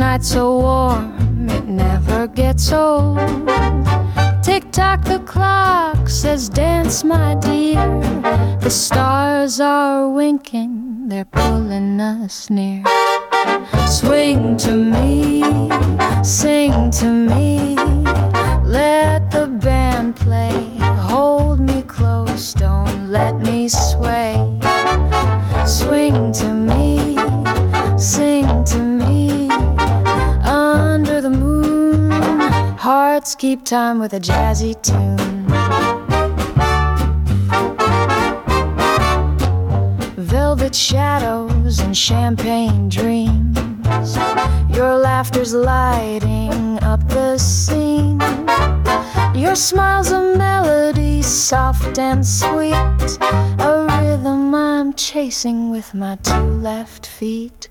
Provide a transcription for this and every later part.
night so warm, it never gets old. Tick-tock, the clock says dance, my dear. The stars are winking, they're pulling us near. Swing to me, sing to me, let the band play. Hold me close, don't let me sway. Swing to me, sing to me, under the moon. Hearts keep time with a jazzy tune. Velvet shadows and champagne dreams, your laughter's lighting up the scene. Your smile's a melody, soft and sweet, a rhythm I'm chasing with my two left feet.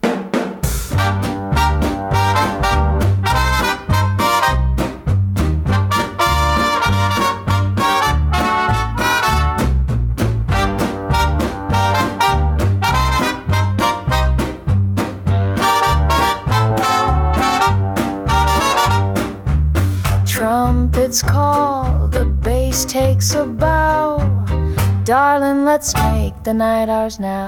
Trumpets call, the bass takes a bow. Darling, let's make the night ours now.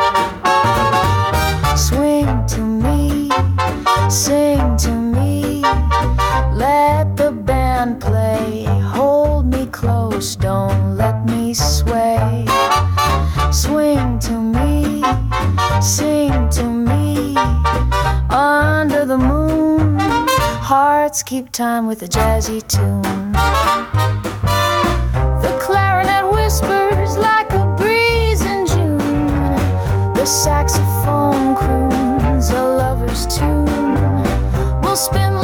Swing to me, sing to me, let the band play. Hold me close, don't let me sway. Swing to me, sing to me, under the moon. Hearts keep time with a jazzy tune. The clarinet whispers like a breeze in June. The saxophone croons a lover's tune. We'll spin